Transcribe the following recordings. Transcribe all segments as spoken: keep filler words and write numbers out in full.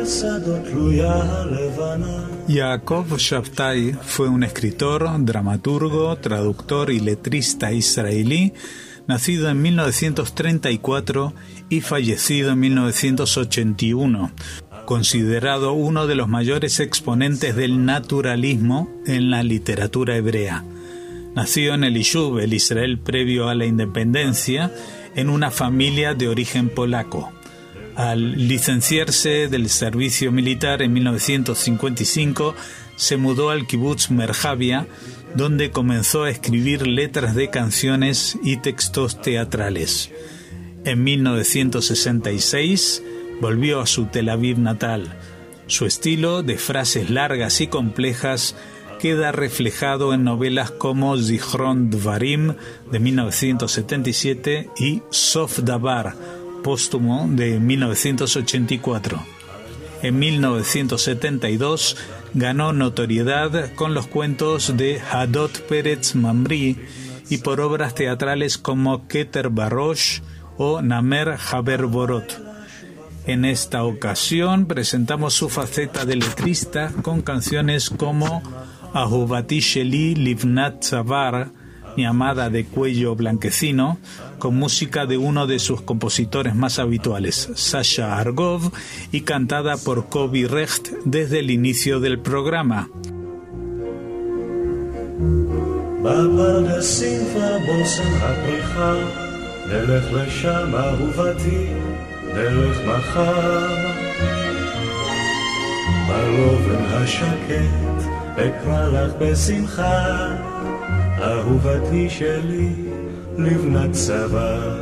Yaakov Shabtai fue un escritor, dramaturgo, traductor y letrista israelí, nacido en mil novecientos treinta y cuatro y fallecido en mil novecientos ochenta y uno, considerado uno de los mayores exponentes del naturalismo en la literatura hebrea. Nació en el Yishuv, el Israel previo a la independencia, en una familia de origen polaco. Al licenciarse del servicio militar en mil novecientos cincuenta y cinco, se mudó al kibutz Merhavia, donde comenzó a escribir letras de canciones y textos teatrales. En mil novecientos sesenta y seis volvió a su Tel Aviv natal. Su estilo de frases largas y complejas queda reflejado en novelas como Zichron Dvarim de mil novecientos setenta y siete y Sof Davar, póstumo de mil novecientos ochenta y cuatro. En mil novecientos setenta y dos ganó notoriedad con los cuentos de Hadot Peretz Mamri y por obras teatrales como Keter Barosh o Namer Haber Borot. En esta ocasión presentamos su faceta de letrista con canciones como Ahuvati Sheli Livnat Zavar, mi amada de cuello blanquecino, con música de uno de sus compositores más habituales, Sasha Argov, y cantada por Kobi Recht desde el inicio del programa. אקרא לך בשמחה, אהובתי שלי, לבנת צוואר.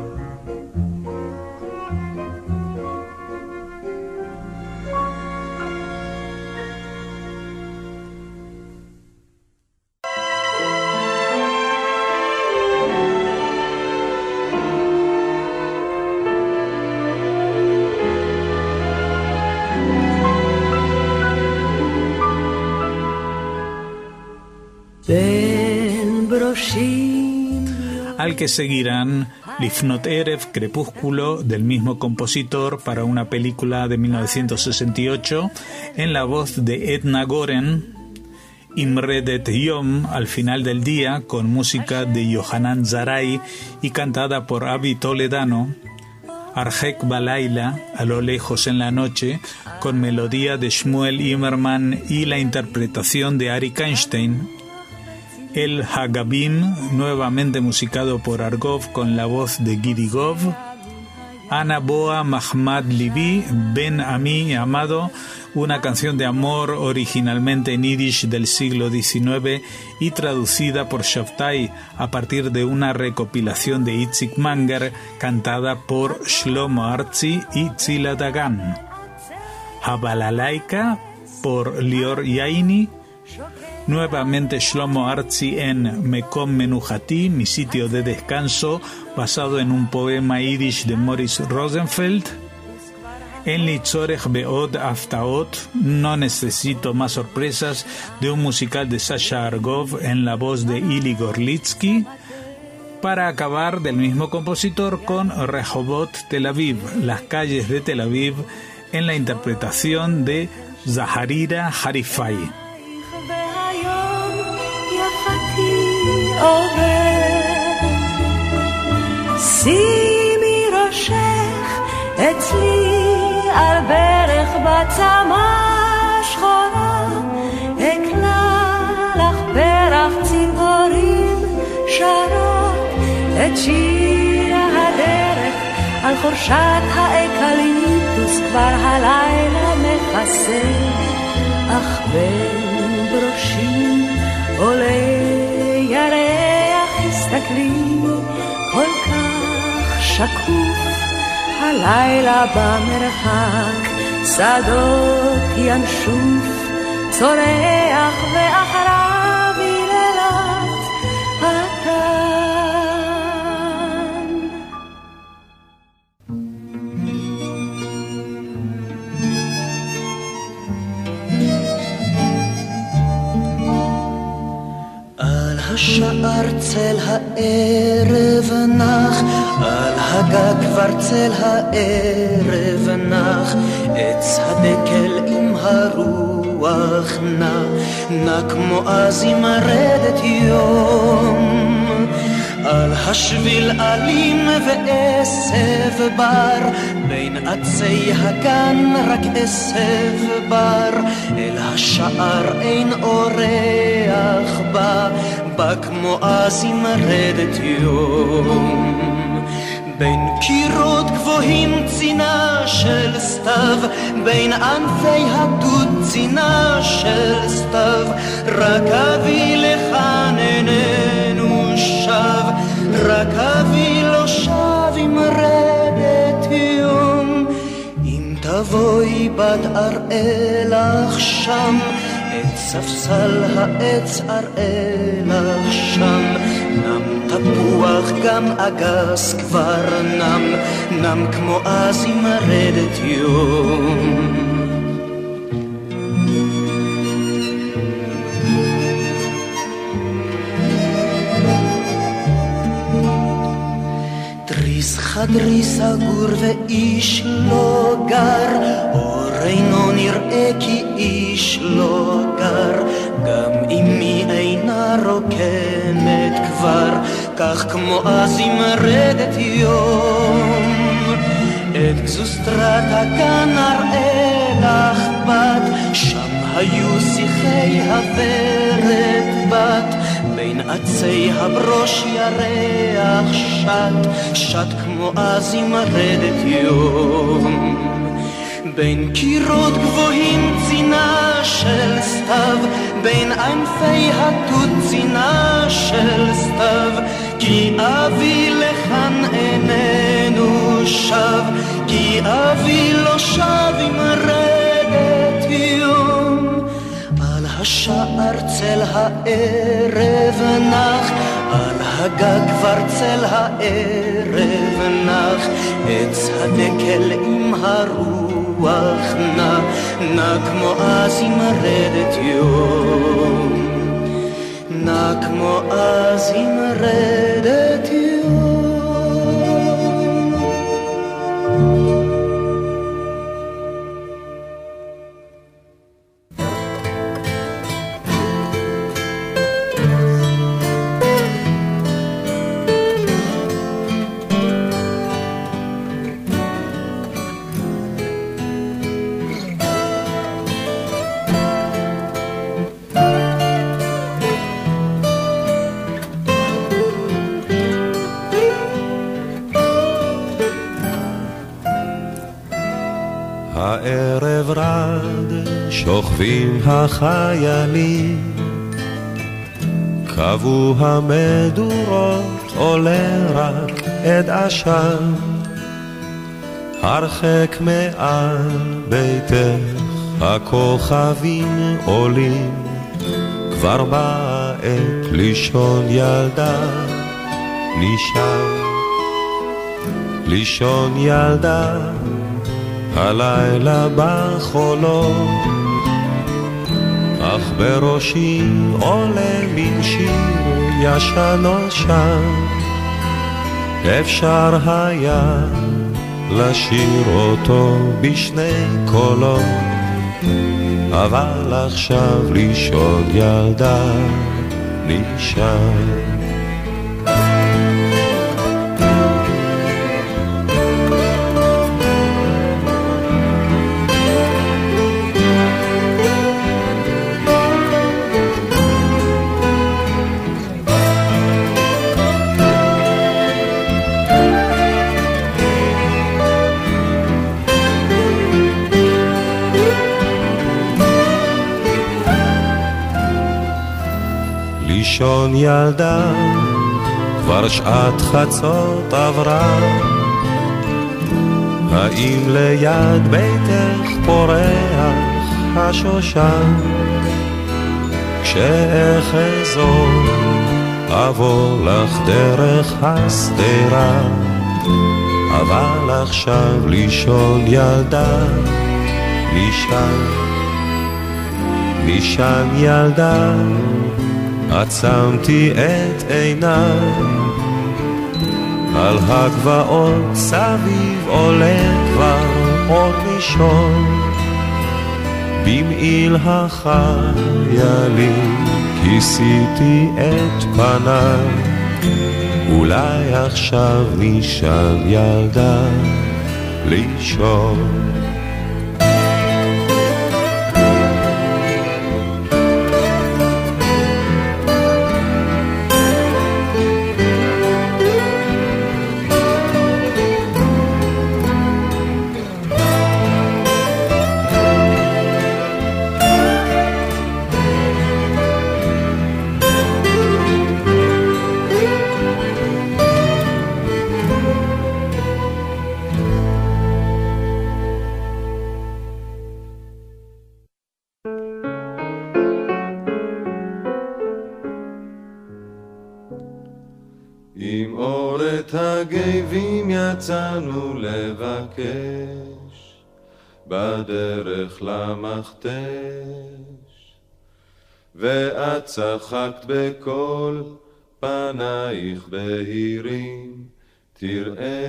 Al que seguirán Lifnot Erev, Crepúsculo, del mismo compositor, para una película de mil novecientos sesenta y ocho, en la voz de Edna Goren, Imredet Yom, al final del día, con música de Yohanan Zaray y cantada por Avi Toledano, Arjek Balayla, a lo lejos en la noche, con melodía de Shmuel Imerman y la interpretación de Arik Einstein, El Hagabim, nuevamente musicado por Argov con la voz de Gidi Gov, Ana Boa Mahmad Libi, Ben Ami Amado, una canción de amor originalmente en yiddish del siglo diecinueve y traducida por Shabtai a partir de una recopilación de Itzik Manger cantada por Shlomo Artzi y Tzila Dagan. Habalalaika por Lior Yaini, nuevamente Shlomo Artzi en Mekom Menuhati, mi sitio de descanso, basado en un poema yiddish de Morris Rosenfeld. En Litzorech Beod Aftaot, no necesito más sorpresas, de un musical de Sasha Argov en la voz de Ili Gorlitsky. Para acabar, del mismo compositor, con Rehovot Tel Aviv, las calles de Tel Aviv, en la interpretación de Zaharira Harifai. שימי ראשך אצלי על ברך בצמא שחורה, אקלה לך פרח ציפורים שרות את שיר הדרך על חורשת האקליפטוס כבר הלילה מכסה, אך בין בראשי עולה ירח, הסתכלי כל כך שקוף, הלילה במרחק שדות ינשוף צורח ואחריו יללת התן. על השער צל הערב נח, על הגג כבר צל הערב נח, עץ הדקל עם הרוח נע, נע כמו אז עם הרדת יום. על השביל אלים ועשב בר, בין עצי הגן רק עשב בר, אל השער אין אורח בא, בא כמו אז עם רדת יום. בין קירות גבוהים צינה של סתיו, בין ענפי הדוד צינה של סתיו, רק אבי לכאן איננו שב, רק אבי לא שב עם רדת יום. אם תבואי בת אראה לך שם, את ספסל העץ אראה לך שם, נם תפוח גם אגס כבר נם, נם כמו אז עם רדת יום. תריס חדרי סגור ואיש לא גר, אור אינו נראה כי איש לא גר, גם אמי אינה רוקמת כבר, כך כמו אז עם רדת יום. את גזוסטרת הגן אראה לך בת, שם היו שיחי הוורת בת, בין עצי הברוש ירח שט, שט כמו אז עם רדת יום. בין קירות גבוהים צינה של סתיו, בין ענפי התות צינה של סתיו, כי אבי לכאן איננו שב, כי אבי לא שב עם רדת יום. על השער צל הערב נח, על הגג כבר צל הערב נח, עץ הדקל עם הרוח נע, נע כמו אז עם רדת יום, נע כמו אז עם רדת יום. הערב רד, שוכבים החיילים, קבעו המדורות, עולה רק עד עשן, הרחק מעל ביתך הכוכבים עולים, כבר באה עת לישון ילדה, נשאר לישון ילדה, הלילה בחולות, אך בראשי עולה מן שיר ישן נושן, אפשר היה לשיר אותו בשני קולות, אבל עכשיו לישון ילדה נשאר. לישון ילדה, כבר שעת חצות עברה, האם ליד ביתך פורח השושן, כשאחזור אבוא לך דרך הסתירה, אבל עכשיו לישון ילדה, לישן, לישן ילדה, עצמתי את עיניי, על הגבעות סביב עולה כבר אור ראשון, במעיל החיילים כיסיתי את פניו, אולי עכשיו נשאל ילדה לישון. יצאנו לבקש בדרך למכתש, ואת צחקת בכל פנייך בהירים, תראה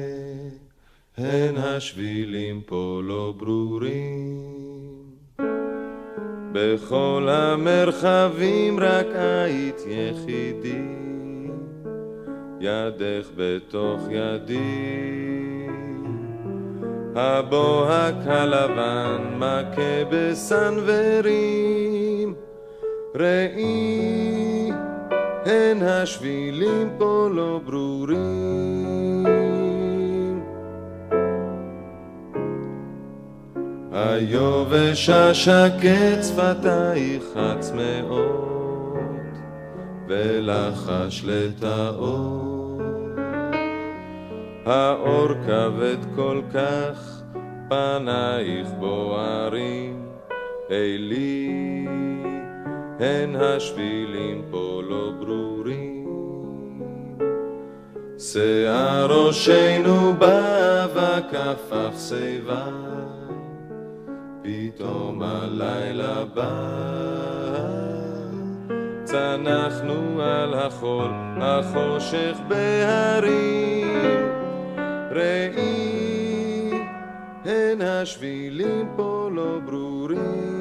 הן השבילים פה לא ברורים, בכל המרחבים רק היית יחידי, ידך בתוך ידי, הבוהק הלבן מכה בסנוורים, ראי הן השבילים פה לא ברורים, היובש השקט שפתייך הצמאות ולחש לטעות, האור כבד כל כך פנייך בוערים, אלי הן השבילים פה לא ברורים, שיער ראשנו באבק הפך שיבה, פתאום הלילה בא, צנחנו על החול החושך בהרים, ראי הן השבילים פה לא ברורים,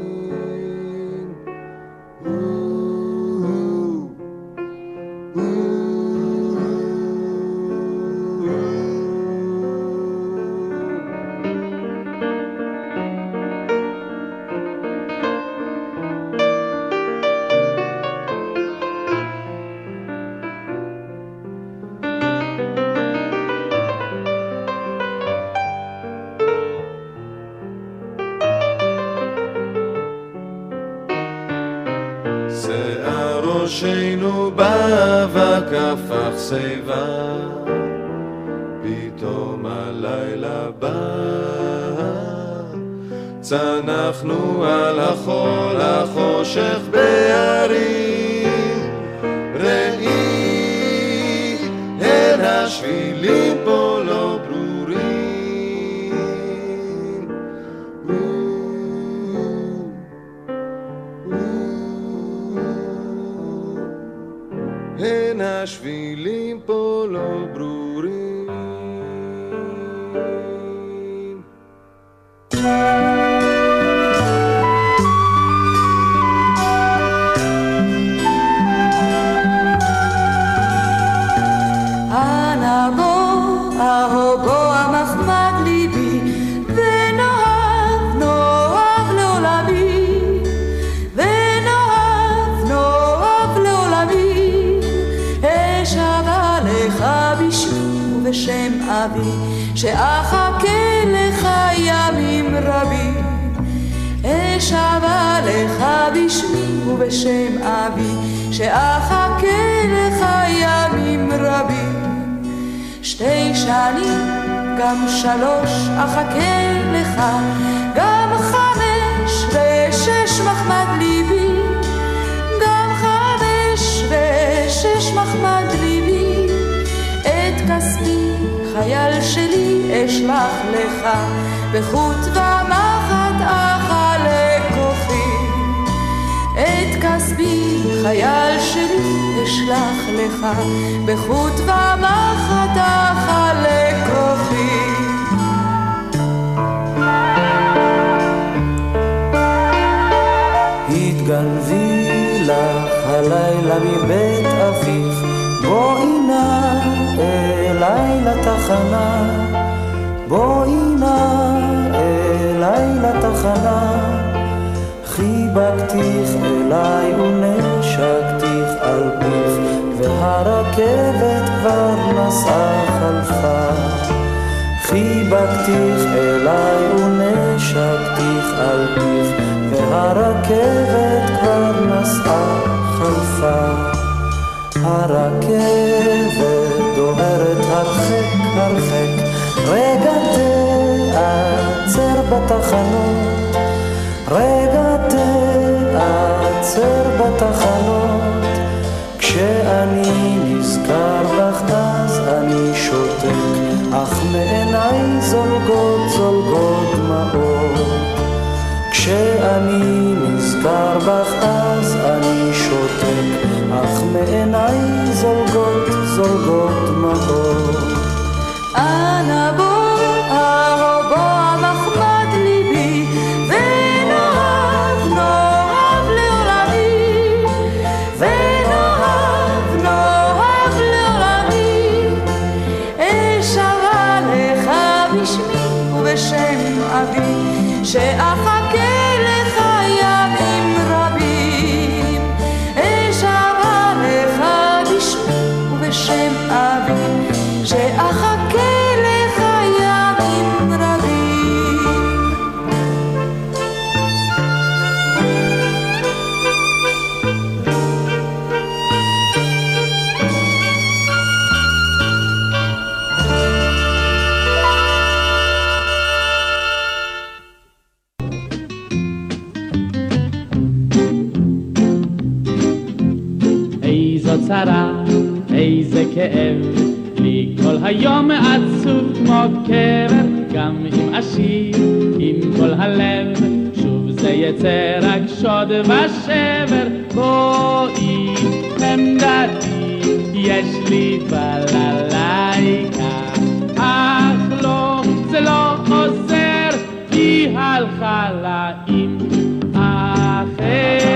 ראשנו באבק הפך שיבה, פתאום הלילה בא, צנחנו על החול החושך בהרים, ראי הן השבילים פה לא ברורים, הן השבילים פה לא ברורים. אנא בוא, אהו בוא המחמד ליבי, ונאהב, נאהב לעולמי, ונאהב, נאהב לעולמי, אשבע לך בשמי ובשם אבי, שאחכה לך ימים רבים, אשבע לך בשמי ובשם אבי, שאחכה לך ימים רבים, שתי שנים, גם שלוש אחכה לך, גם חמש ושש מחמד ליבי, גם חמש ושש מחמד ליבי, את כספי חייל שלי אשלח לך, בחוט ומחט אכל כוחי, את כספי ליבי חייל שלי אשלח לך בחוט ומחט אחלק כוחי. התגנבי לך הלילה מבית אביך, בואי נא אליי לתחנה, בואי נא אליי לתחנה. חיבקתיך אליי ונשקתיך על פיך, והרכבת כבר נסעה חלפה. חיבקתיך אליי ונשקתיך על פיך, והרכבת כבר נסעה חלפה. הרכבת דוהרת הרחק הרחק, רגע תעצר בתחנות, רגע תעצר בתחנות. כשאני נזכר לך אז אני שותק, אך מעיניי זולגות זולגות דמעות. כשאני נזכר בך אז אני שותק, אך מעיניי זולגות זולגות דמעות. אנא בוא אהובו מחמד ליבי, ונאהב נאהב לעולמי, ונאהב נאהב לעולמי. אשרה לך בשמי ובשם אבי, שאחכה לך ימים רבים. אשרה לך בשמי ובשם אבי, שאחכה לך ימים רבים. איזו צרה, איזה כאב, לי כל היום עצוב כמו קבר, גם אם אשיר עם כל הלב, שוב זה יצא רק שוד ושבר. בואי חמדתי, יש לי בללייקה, אך לא, זה לא עוזר, היא הלכה לה עם אחר.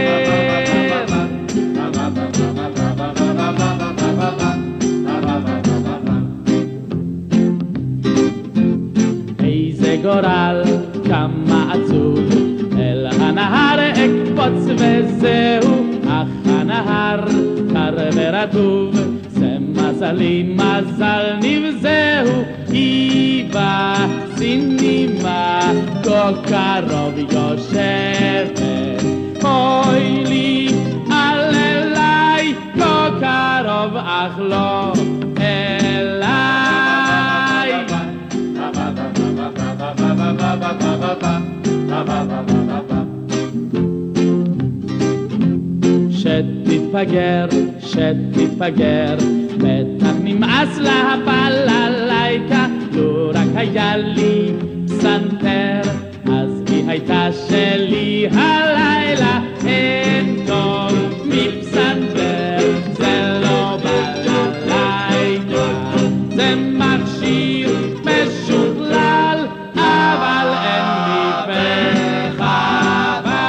גורל כמה עצוב, אל הנהר אקפוץ וזהו, אך הנהר קר ורטוב, זה מזלי מזל נבזהו. היא בסינימה כה קרוב יושבת, אוי לי על אליי כה קרוב אך לא אליי. שתתפגר, שתתפגר, בטח נמאס לה בללייקה. לא רק היה לי פסנתר, אז היא הייתה שלי הלילה. אין טוב מפסנתר, זה לא בללייקה, זה מכשיר משוכלל, אבל אין לי בחבל.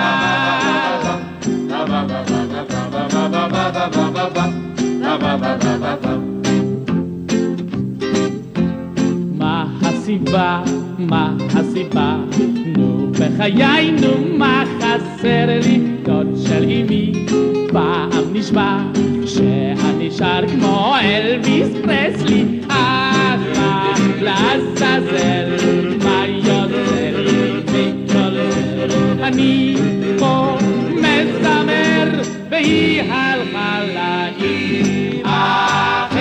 מה הסיבה, מה הסיבה, נו בחיי, נו מה חסר לי. דוד של אמי פעם נשבע שאני שר כמו אלוויס פרסלי, אך לעזאזל מה יוצא לי מכל זה. אני פה מזמר והיא הלכה לה עם אחר.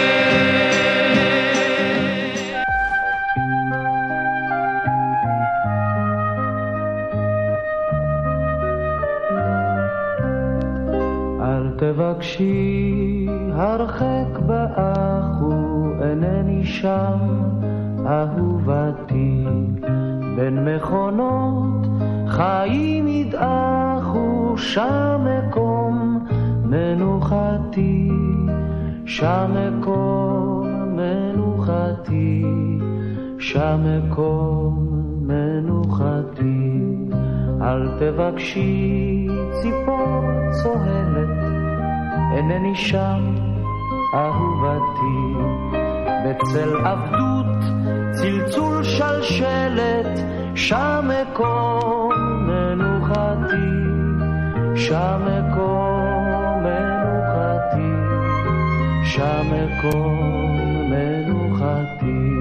אל תבקשי הרחק באחו, אינני שם אהובתי. בין מכונות חיים ידעכו, שם מקום מנוחתי, שם מקום מנוחתי, שם מקום מנוחתי. אל תבקשי ציפור צוהלת, אינני שם אהובתי. בצל עבדות צלצול שלשלת, שם מקום מנוחתי, שם מקום מנוחתי, שם מקום מנוחתי.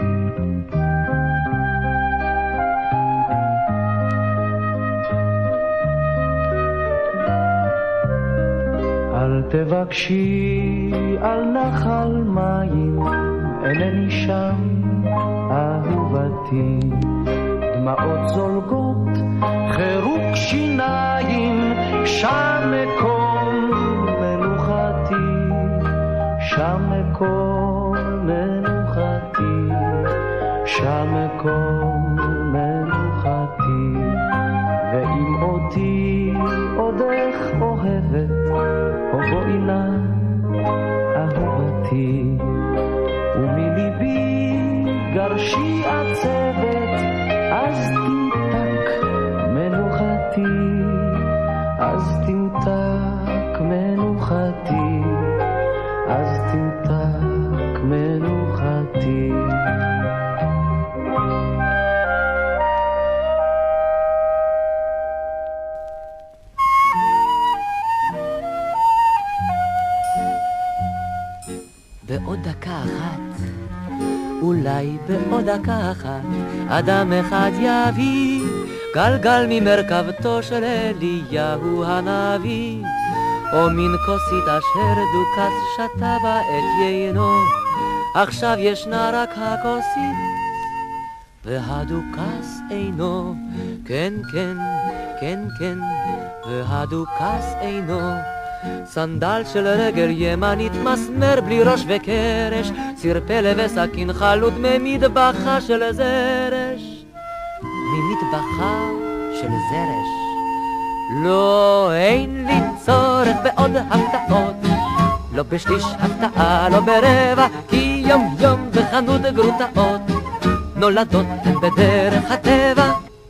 אל תבקשי על נחל מים, אינני שם אהובתי. דמעות זולגות חירוק שיניים, שם מקום מנוחתי, שם מקום מנוחתי, שם מקום מנוחתי. ואם אותי עודך אוהבת, בואי נא אהובתי, ומליבי גרשי עצבת, אז תמתק מנוחתי, אז תמתק מנוחתי, אז תמתק מנוחתי. בעוד דקה אחת, אולי בעוד דקה אחת, אדם אחד יביא גלגל ממרכבתו של אליהו הנביא, או מין כוסית אשר דוכס שתה בה את יינו. עכשיו ישנה רק הכוסית והדוכס אינו, כן כן כן כן, והדוכס אינו. סנדל של רגל ימנית מסמר בלי ראש וקרש, סיר פלא וסכין חלוט ממטבחה של זרש, ממטבחה של זרש. לא, אין לי צורך בעוד הפתעות, לא בשליש הפתעה, לא ברבע, כי יום יום בחנות גרוטאות נולדות הן בדרך הטבע.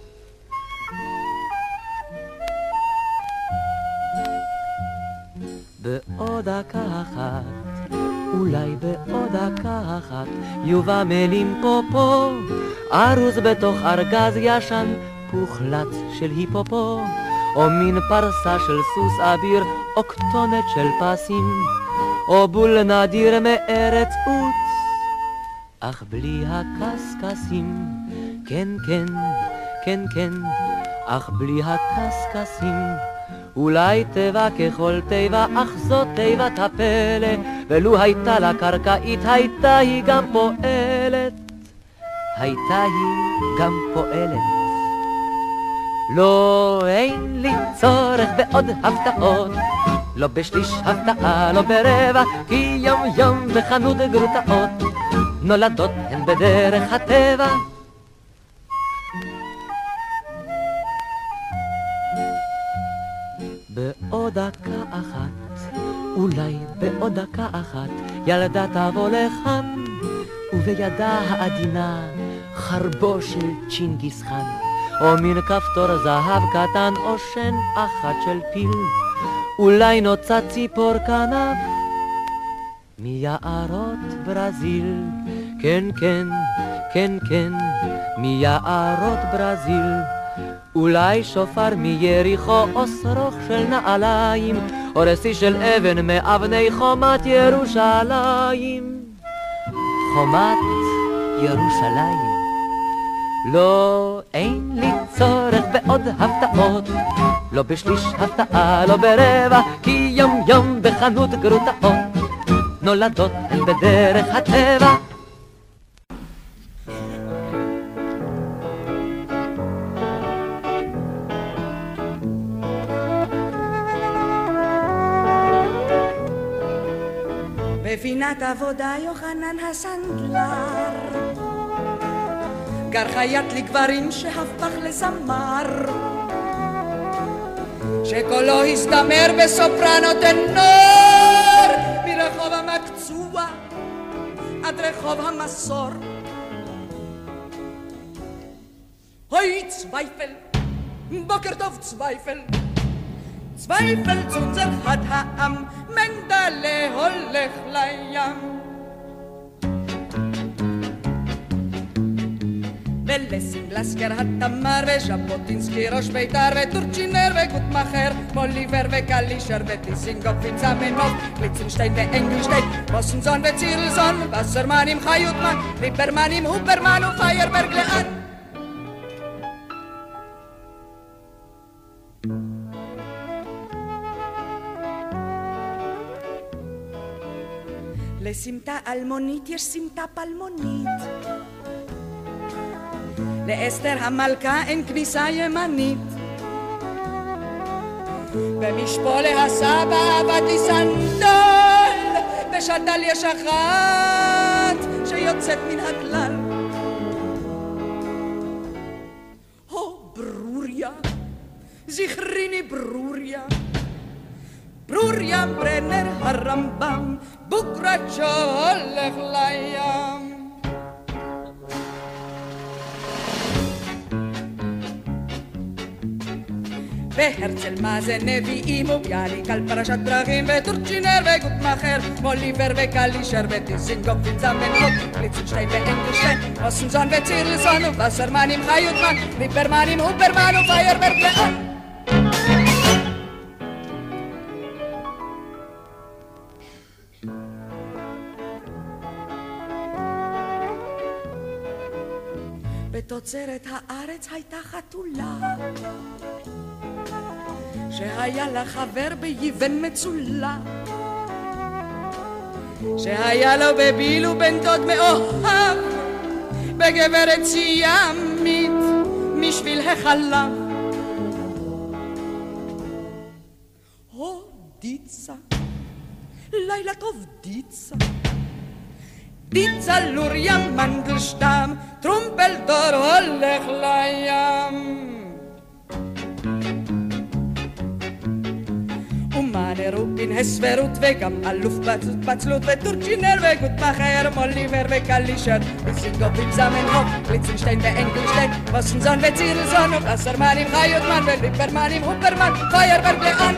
בעוד דקה אחת, אולי בעוד דקה אחת, יובא מלים פופו, ארוז בתוך ארגז ישן, פוחלץ של היפופו, או מין פרסה של סוס אביר, או כתונת של פסים, או בול נדיר מארץ עוץ, אך בלי הקסקסים, כן כן, כן כן, אך בלי הקסקסים. אולי טבע ככל טבע, אך זאת טבעת הפלא, ולו הייתה לה קרקעית, הייתה היא גם פועלת, הייתה היא גם פועלת. לא, אין לי צורך בעוד הפתעות, לא בשליש הפתעה, לא ברבע, כי יום יום בחנות גרוטאות נולדות הן בדרך הטבע. בעוד דקה אחת, אולי בעוד דקה אחת, ילדה תבוא לכאן, ובידה העדינה חרבו של צ'ינגיס חאן, או מין כפתור זהב קטן, או שן אחת של פיל, אולי נוצה ציפור כנף מיערות ברזיל, כן כן, כן כן, מיערות ברזיל. אולי שופר מיריחו, או שרוך של נעליים, או רסי של אבן מאבני חומת ירושלים, חומת ירושלים. לא, אין לי צורך בעוד הפתעות, לא בשליש הפתעה, לא ברבע, כי יום יום בחנות גרוטאות נולדות הן בדרך הטבע. בפינת עבודה יוחנן הסנדלר גר חיית לגברים שהפך לזמר, שקולו הסתמר בסופרנו טנור, מרחוב המקצוע עד רחוב המסור. אוי צווייפל, בוקר טוב צווייפל, צווייפל צונזר חד העם, מנדלה הולך לים. ולסין לסקר התמר וז'בוטינסקי ראש בית"ר וטורצ'ינר וגוטמאכר, מוליבר וקלישר וטיסינגוף וצמנוב, ליצנשטיין ואנגלשטיין, בוסנזון וצירלזון, וסרמן עם חיוטמן, ליברמן עם הופרמן ופיירברג לאן. לסמטה אלמונית יש סמטה פלמונית, לאסתר המלכה אין כניסה ימנית, במשפולה הסבא עבדתי סנדל, בשתל יש אחת שיוצאת מן הכלל. הו ברוריה, זכריני ברוריה, ברוריה ברנר הרמב"ם, בוקרצ'ו הולך לים. והרצל מה זה נביאים וביאליק על פרשת דרכים וטורצ'ינר וגוטמאכר, מוליבר וקלישר וטיסינגוף וצמנהוף, ליצנשטיין ואנגלשטיין, אוסנזון וצירלסון ובסרמן עם חיוטמן, ליברמן עם הופרמן ופיירברג לאן. בתוצרת הארץ הייתה חתולה שהיה לה חבר ביבן מצולה, שהיה לו בביל ובן דוד מאוהב בגברת סיאמית משביל החלב. הו דיצה, לילה טוב דיצה, דיצה לוריה מנדלשטם, טרומפלדור הולך לים. ומאנה רופין הסברות וגם אלוף בצלות וטורצ'ינר וגוטמאכר, מוליבר וקלישר וסינגוף עם זמנהוף, ליצנשטיין ואנגלשטיין, בוסנזון וצירלזון ובסרמן עם חיוטמן וליברמן עם הופרמן, פיירברג לאן.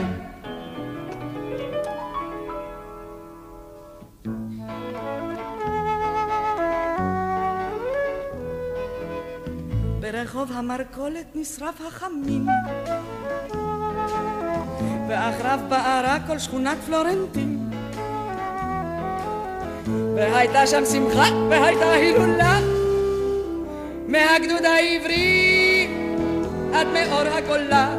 ברחוב המרכולת נשרף החמין, ואחריו בערה כל שכונת פלורנטין, והייתה שם שמחה והייתה הילולה, מהגדוד העברי עד מאור הגולה.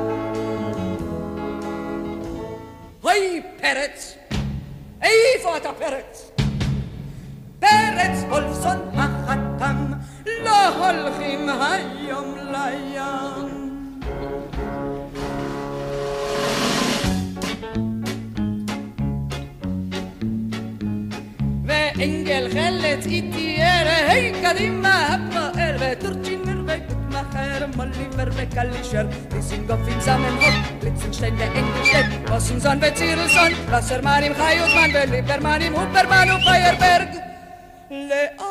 אוי פרץ, איפה אתה פרץ? פרץ וולפסון החתם, לא הולכים היום לים. ואנגל חלץ איתי אלה, היי קדימה הפועל, וטורצ'ינר וגוטמאכר, מוליבר וקלישר, טיסינגוף עם זמנהוף, ליצנשטיין ואנגלשטיין, בוסנזון וצירלסון, וסרמן עם חיוטמן וליברמן עם הופרמן ופיירברג לאן.